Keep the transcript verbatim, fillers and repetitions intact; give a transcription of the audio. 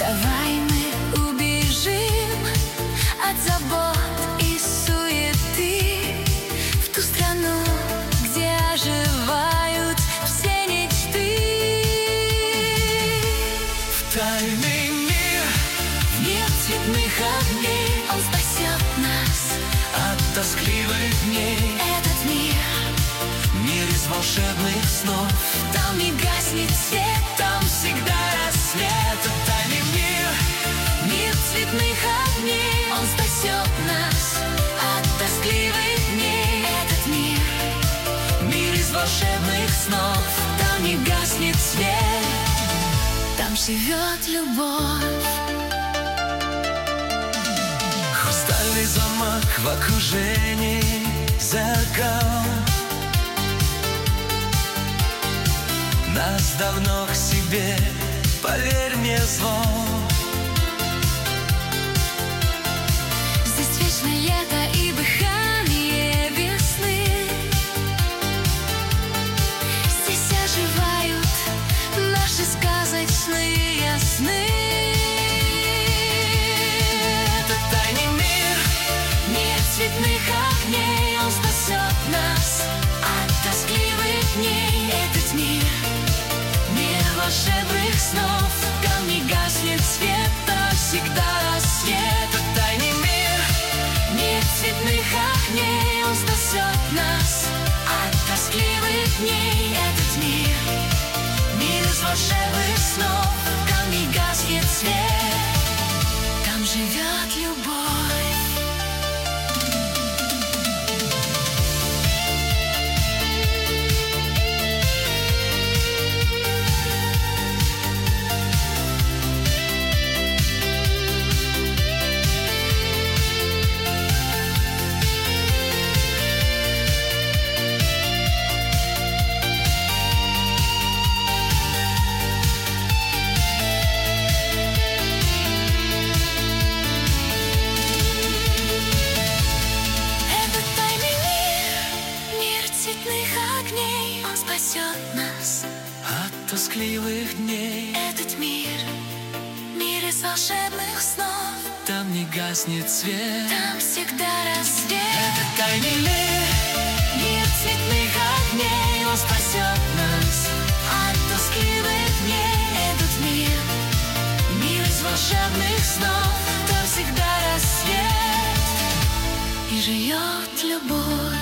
Давай мы убежим от забот и суеты в ту страну, где оживают все мечты. В тайный мир, Мир цветных огней, он спасет нас от тоскливых дней. Этот мир, Мир из волшебных снов. там не гаснет свет, Там всегда рассвет. В тайный мир, мир цветных огней, он спасет нас от тоскливых дней. Этот мир, мир из волшебных снов. там не гаснет свет, там живет любовь. Хрустальный замок в окружении зеркал нас давно к себе, поверь мне, звал. Здесь вечное лето и дыхание весны. Здесь оживают наши сказочные сны. Это тайный мир, Мир цветных огней, он спасет нас от тоскливых дней. Этот мир, мир волшебных снов, там не гаснет свет, там всегда рассвет. это тайный мир, Мир цветных огней, он спасет нас от тоскливых дней. Этот мир, мир из волшебных снов, там не гаснет свет, там живет любовь. Он спасет нас от тоскливых дней. Этот мир, мир из волшебных снов, Там не гаснет свет. там всегда рассвет. Это тайный мир, Мир цветных огней, он спасет нас от тоскливых дней. Этот мир, мир из волшебных снов, там всегда рассвет и живет любовь.